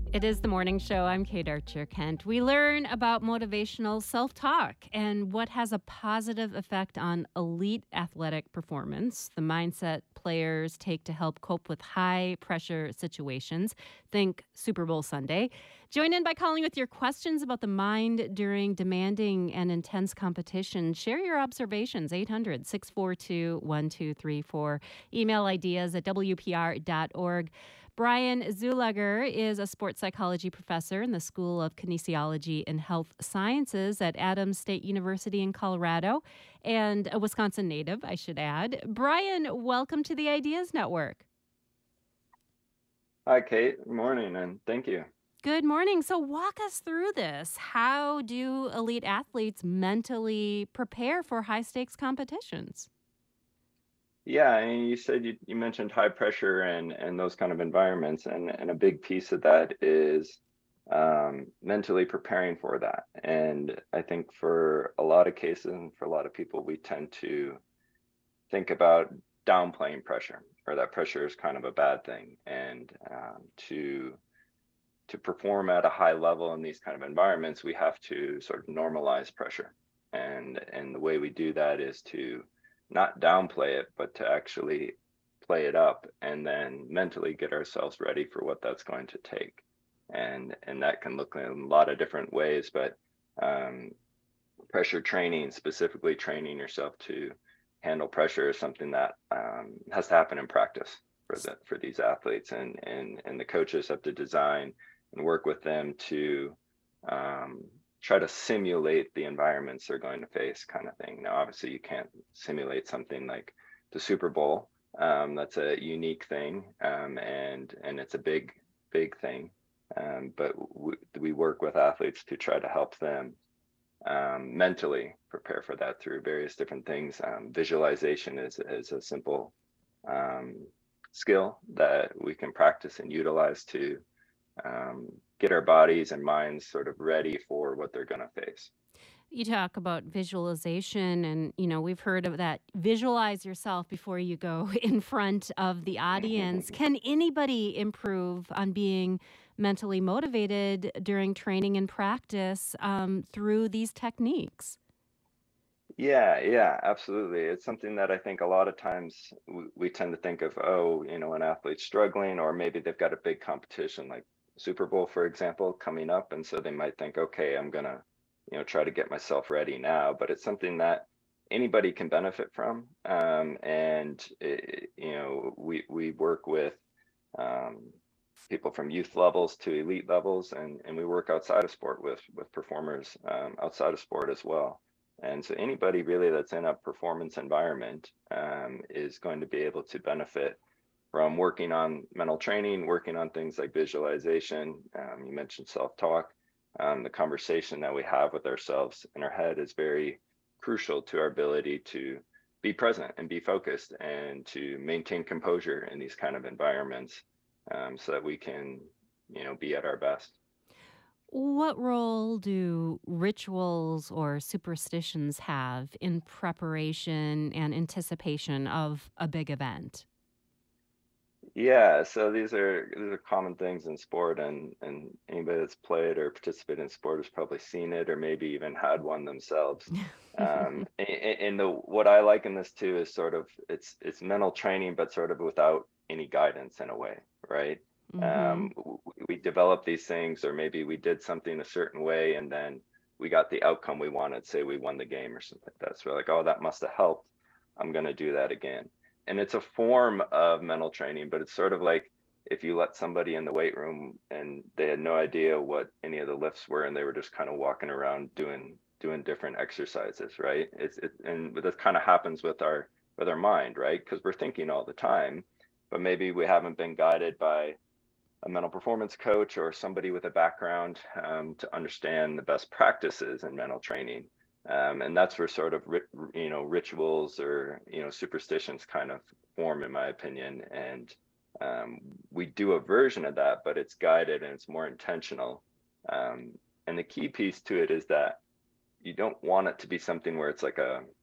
It is the morning show. I'm Kate Archer Kent. We learn about motivational self talk and what has a positive effect on elite athletic performance, the mindset players take to help cope with high pressure situations. Think Super Bowl Sunday. Join in by calling with your questions about the mind during demanding and intense competition. Share your observations, 800 642 1234. Email ideas at WPR.org. Brian Zulager is a sports psychology professor in the School of Kinesiology and Health Sciences at Adams State University in Colorado and a Wisconsin native, I should add. Brian, welcome to the Ideas Network. Hi, Kate. Good morning, and thank you. Good morning. So, walk us through this. How do elite athletes mentally prepare for high stakes competitions? Yeah, and you said you mentioned high pressure and those kind of environments, and a big piece of that is mentally preparing for that. And I think for a lot of cases and for a lot of people, we tend to think about downplaying pressure, or that pressure is kind of a bad thing. And to perform at a high level in these kind of environments, we have to sort of normalize pressure. And the way we do that is to not downplay it, but to actually play it up and then mentally get ourselves ready for what that's going to take. And that can look in a lot of different ways, but um, pressure training, specifically training yourself to handle pressure, is something that has to happen in practice for these athletes, and the coaches have to design and work with them to um, try to simulate the environments they're going to face, kind of thing. Now, obviously, you can't simulate something like the Super Bowl. That's a unique thing, and it's a big thing. But we work with athletes to try to help them mentally prepare for that through various different things. Visualization is a simple um, skill that we can practice and utilize to get our bodies and minds sort of ready for what they're going to face. You talk about visualization, and we've heard of that. Visualize yourself before you go in front of the audience. Can anybody improve on being mentally motivated during training and practice through these techniques? Yeah, absolutely. It's something that I think a lot of times we tend to think of, oh, an athlete's struggling, or maybe they've got a big competition like Super Bowl, for example, coming up. And so they might think, okay, I'm going to, try to get myself ready now. But it's something that anybody can benefit from. We work with um, people from youth levels to elite levels, and we work outside of sport with performers outside of sport as well. And so anybody really that's in a performance environment is going to be able to benefit from working on mental training, working on things like visualization. You mentioned self-talk. The conversation that we have with ourselves in our head is very crucial to our ability to be present and be focused and to maintain composure in these kind of environments, so that we can, be at our best. What role do rituals or superstitions have in preparation and anticipation of a big event? Yeah, so these are common things in sport, and anybody that's played or participated in sport has probably seen it or maybe even had one themselves. And the what I like in this too is sort of it's mental training, but sort of without any guidance in a way, right? Hmm. We develop these things, or maybe we did something a certain way, and then we got the outcome we wanted. Say we won the game or something like that. So we're like, oh, that must have helped. I'm going to do that again. And it's a form of mental training, but it's sort of like if you let somebody in the weight room and they had no idea what any of the lifts were, and they were just kind of walking around doing different exercises, right? And that kind of happens with our mind, right? Because we're thinking all the time, but maybe we haven't been guided by a mental performance coach or somebody with a background to understand the best practices in mental training. And that's where sort of rituals or superstitions kind of form, in my opinion. And we do a version of that, but it's guided and it's more intentional. Um, and the key piece to it is that you don't want it to be something where it's like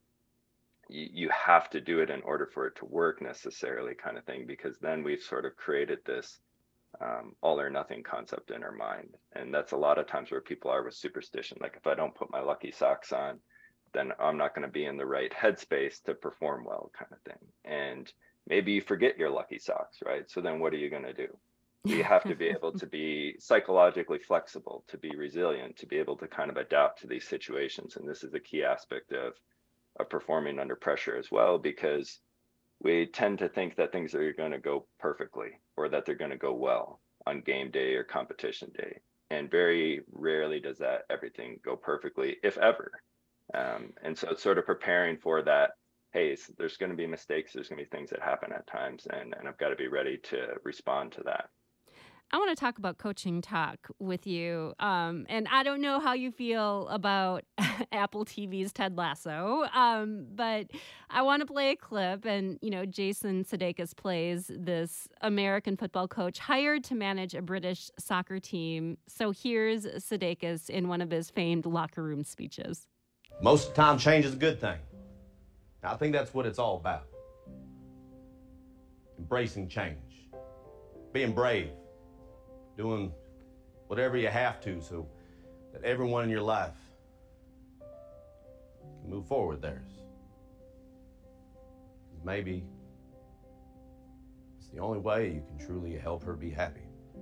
you have to do it in order for it to work necessarily, kind of thing, because then we've sort of created this all or nothing concept in our mind. And that's a lot of times where people are with superstition. Like if I don't put my lucky socks on, then I'm not going to be in the right headspace to perform well, kind of thing. And maybe you forget your lucky socks, right? So then what are you going to do? You have to be able to be psychologically flexible, to be resilient, to be able to kind of adapt to these situations. And this is a key aspect of performing under pressure as well, because we tend to think that things are going to go perfectly or that they're going to go well on game day or competition day. And very rarely does that everything go perfectly, if ever. And so it's sort of preparing for that. Hey, there's going to be mistakes. There's going to be things that happen at times, and I've got to be ready to respond to that. I want to talk about coaching talk with you. And I don't know how you feel about Apple TV's Ted Lasso, but I want to play a clip. And, Jason Sudeikis plays this American football coach hired to manage a British soccer team. So here's Sudeikis in one of his famed locker room speeches. Most of the time, change is a good thing. I think that's what it's all about. Embracing change. Being brave. Doing whatever you have to so that everyone in your life can move forward theirs. Maybe it's the only way you can truly help her be happy.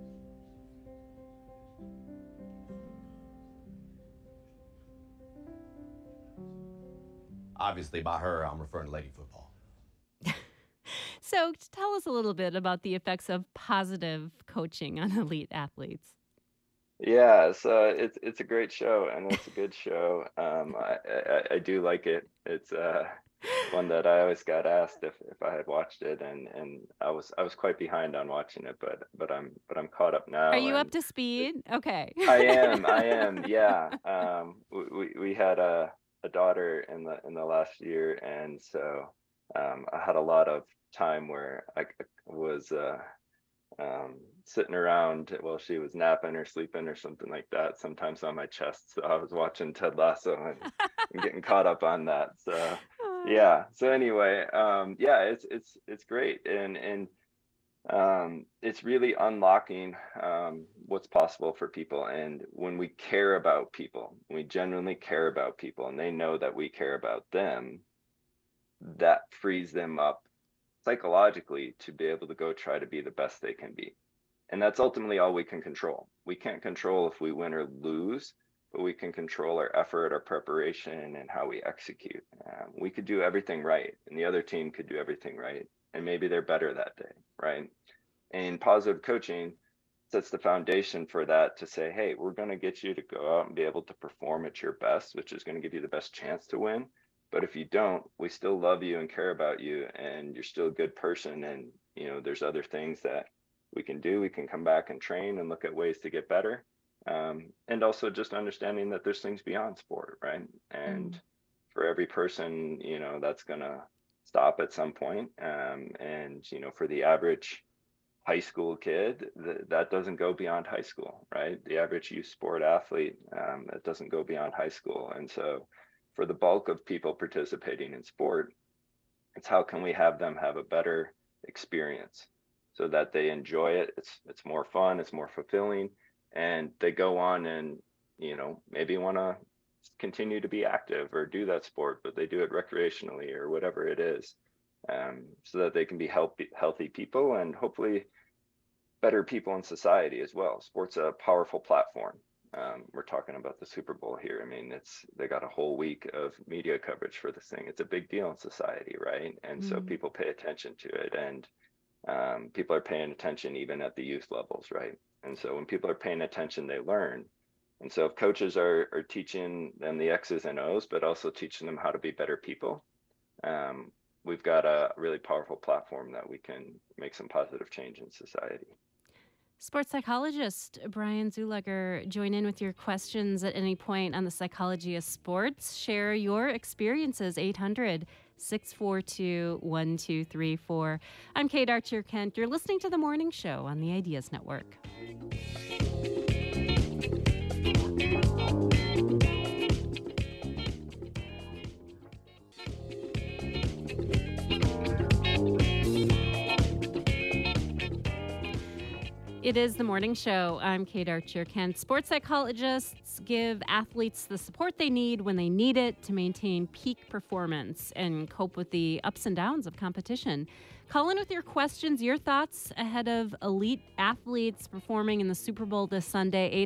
Obviously, by her, I'm referring to Lady Football. So tell us a little bit about the effects of positive coaching on elite athletes. Yeah, so it's a great show, and it's a good show. I do like it. It's one that I always got asked if I had watched it, and I was quite behind on watching it, but I'm caught up now. Are you up to speed? Okay. I am. Yeah. We had a daughter in the last year, and so I had a lot of time where I was sitting around while she was napping or sleeping or something like that, sometimes on my chest. So I was watching Ted Lasso and getting caught up on that. So yeah. So anyway, yeah, it's great, and it's really unlocking what's possible for people. And when we care about people, we genuinely care about people, and they know that we care about them, that frees them up psychologically to be able to go try to be the best they can be. And that's ultimately all we can control. We can't control if we win or lose, but we can control our effort, our preparation, and how we execute. We could do everything right, and the other team could do everything right, and maybe they're better that day, right? And positive coaching sets the foundation for that, to say, hey, we're going to get you to go out and be able to perform at your best, which is going to give you the best chance to win. But if you don't, we still love you and care about you, and you're still a good person. And, there's other things that we can do. We can come back and train and look at ways to get better. And also just understanding that there's things beyond sport, right? And for every person, that's going to stop at some point. And, for the average high school kid, that doesn't go beyond high school, right? The average youth sport athlete, that doesn't go beyond high school. And so for the bulk of people participating in sport, it's how can we have them have a better experience so that they enjoy it. It's more fun, it's more fulfilling, and they go on and, maybe want to continue to be active or do that sport, but they do it recreationally or whatever it is, so that they can be healthy people and hopefully better people in society as well. Sport's a powerful platform. We're talking about the Super Bowl here. I mean, they got a whole week of media coverage for this thing. It's a big deal in society, right? And so people pay attention to it, and people are paying attention even at the youth levels, right? And so when people are paying attention, they learn. And so if coaches are teaching them the X's and O's, but also teaching them how to be better people, we've got a really powerful platform that we can make some positive change in society. Sports psychologist Brian Zuleger, join in with your questions at any point on the psychology of sports. Share your experiences, 800-642-1234. I'm Kate Archer-Kent. You're listening to The Morning Show on the Ideas Network. It is the morning show. I'm Kate Archer Kent. Sports psychologists give athletes the support they need when they need it to maintain peak performance and cope with the ups and downs of competition. Call in with your questions, your thoughts ahead of elite athletes performing in the Super Bowl this Sunday,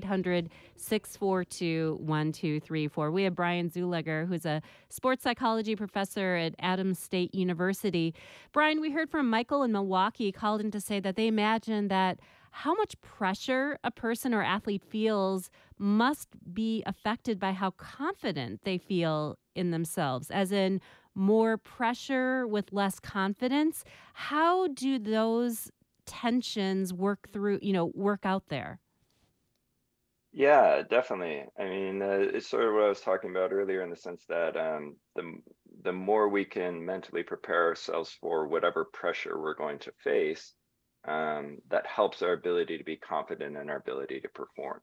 800-642-1234. We have Brian Zuleger, who's a sports psychology professor at Adams State University. Brian, we heard from Michael in Milwaukee, called in to say that they imagine that how much pressure a person or athlete feels must be affected by how confident they feel in themselves, as in more pressure with less confidence. How do those tensions work out there? Yeah, definitely. I mean, it's sort of what I was talking about earlier in the sense that the more we can mentally prepare ourselves for whatever pressure we're going to face, that helps our ability to be confident in our ability to perform.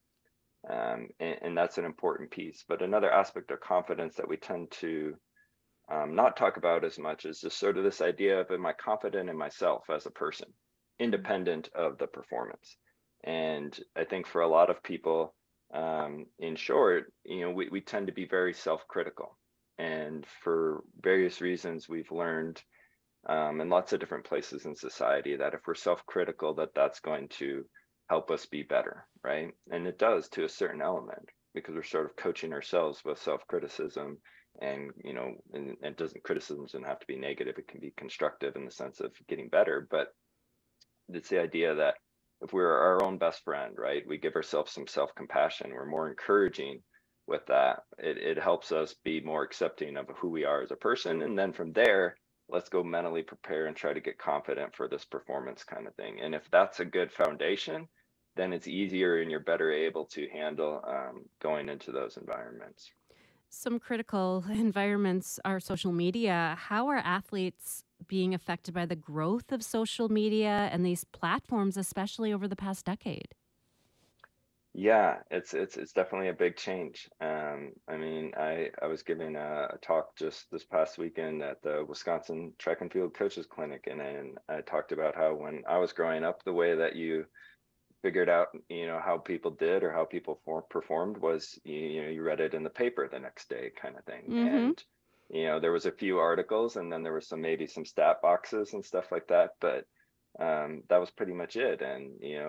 And that's an important piece. But another aspect of confidence that we tend to not talk about as much is just sort of this idea of, am I confident in myself as a person, independent of the performance? And I think for a lot of people, in short, we tend to be very self-critical. And for various reasons, we've learned in lots of different places in society that if we're self-critical, that's going to help us be better, right? And it does to a certain element, because we're sort of coaching ourselves with self-criticism. And criticism doesn't have to be negative. It can be constructive in the sense of getting better. But it's the idea that if we're our own best friend, right, we give ourselves some self-compassion, we're more encouraging with that. It helps us be more accepting of who we are as a person. And then from there, let's go mentally prepare and try to get confident for this performance kind of thing. And if that's a good foundation, then it's easier and you're better able to handle going into those environments. Some critical environments are social media. How are athletes being affected by the growth of social media and these platforms, especially over the past decade? Yeah, it's definitely a big change. I mean, I was giving a talk just this past weekend at the Wisconsin Track and Field Coaches Clinic, and I talked about how when I was growing up, the way that you figured out, how people did or how people performed was, you read it in the paper the next day kind of thing. Mm-hmm. And, there was a few articles and then there was maybe some stat boxes and stuff like that. But that was pretty much it. And,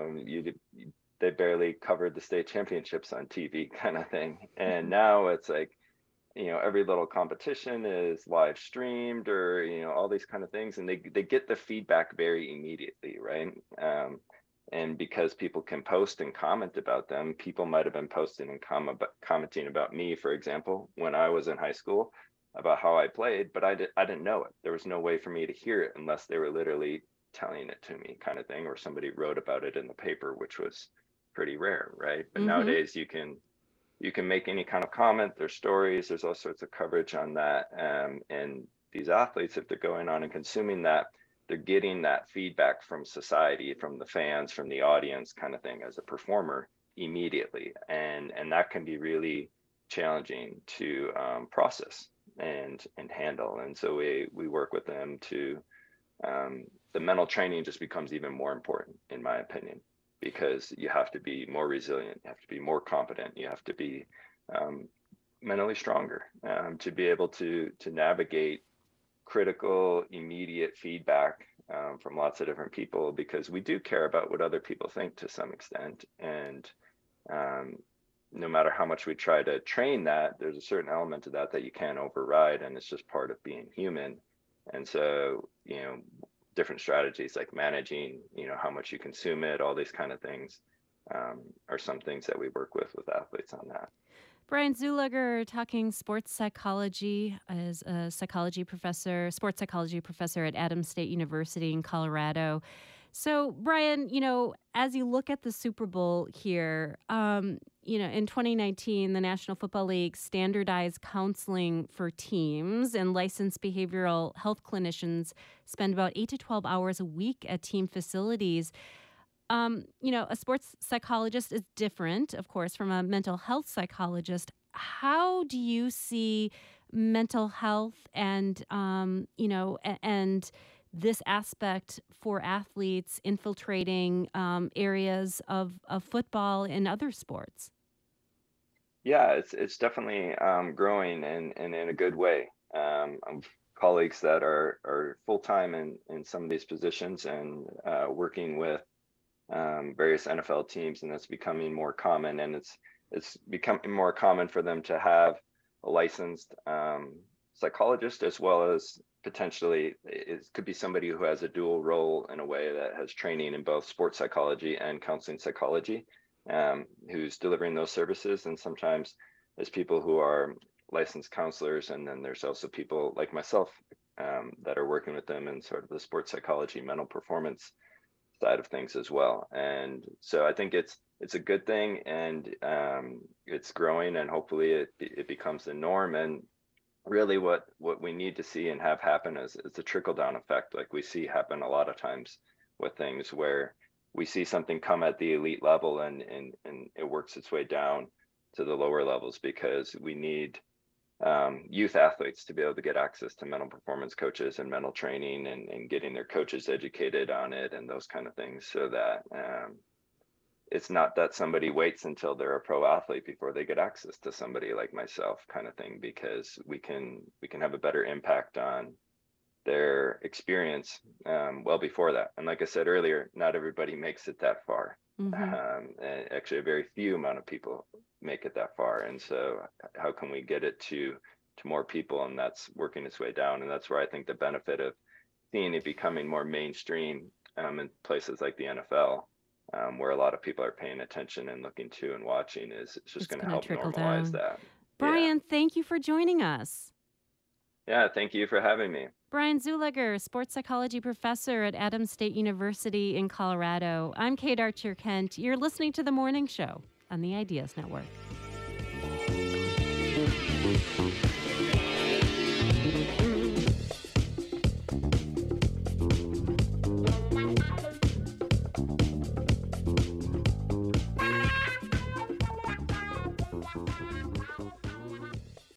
they barely covered the state championships on TV kind of thing. And now it's like, every little competition is live streamed or, all these kind of things. And they get the feedback very immediately, right? And because people can post and comment about them, people might have been posting and commenting about me, for example, when I was in high school about how I played, but I didn't know it. There was no way for me to hear it unless they were literally telling it to me kind of thing, or somebody wrote about it in the paper, which was pretty rare, right? But nowadays you can make any kind of comment. There's stories, there's all sorts of coverage on that. And these athletes, if they're going on and consuming that, they're getting that feedback from society, from the fans, from the audience kind of thing as a performer immediately. And that can be really challenging to process and handle. And so we work with them to, the mental training just becomes even more important, in my opinion, because you have to be more resilient, you have to be more competent, you have to be mentally stronger to be able to navigate critical, immediate feedback from lots of different people, because we do care about what other people think to some extent. And no matter how much we try to train that, there's a certain element of that you can't override, and it's just part of being human. And so, different strategies like managing, how much you consume it, all these kind of things are some things that we work with athletes on that. Brian Zuleger talking sports psychology as a sports psychology professor at Adams State University in Colorado. So, Brian, as you look at the Super Bowl here, in 2019, the National Football League standardized counseling for teams, and licensed behavioral health clinicians spend about 8 to 12 hours a week at team facilities. A sports psychologist is different, of course, from a mental health psychologist. How do you see mental health and this aspect for athletes infiltrating areas of football and other sports? Yeah, it's definitely growing and in a good way. Colleagues that are full time in some of these positions and working with various NFL teams, and that's becoming more common. And it's becoming more common for them to have a licensed psychologist, as well as potentially it could be somebody who has a dual role in a way that has training in both sports psychology and counseling psychology, who's delivering those services. And sometimes there's people who are licensed counselors, and then there's also people like myself that are working with them in sort of the sports psychology, mental performance side of things as well. And so I think it's a good thing, and it's growing, and hopefully it becomes the norm. And really what we need to see and have happen is a trickle down effect, like we see happen a lot of times with things where we see something come at the elite level and it works its way down to the lower levels, because we need youth athletes to be able to get access to mental performance coaches and mental training, and getting their coaches educated on it and those kind of things, so that it's not that somebody waits until they're a pro athlete before they get access to somebody like myself, kind of thing, because we can have a better impact on their experience well before that. And like I said earlier, not everybody makes it that far. And actually a very few amount of people make it that far. And so how can we get it to more people? And that's working its way down. And that's where I think the benefit of seeing it becoming more mainstream in places like the NFL, where a lot of people are paying attention and looking to and watching, is it's just going to help normalize that. Brian, thank you for joining us. Yeah, thank you for having me. Brian Zuliger, sports psychology professor at Adams State University in Colorado. I'm Kate Archer-Kent. You're listening to The Morning Show on the Ideas Network.